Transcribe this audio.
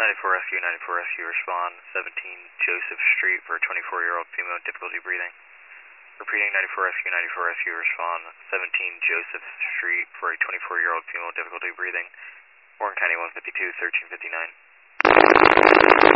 94 Rescue, 94 Rescue, respond 17 Joseph Street for a 24-year-old female, difficulty breathing. Repeating 94 Rescue, 94 Rescue, respond 17 Joseph Street for a 24-year-old female, difficulty breathing. Warren County 152, 1359.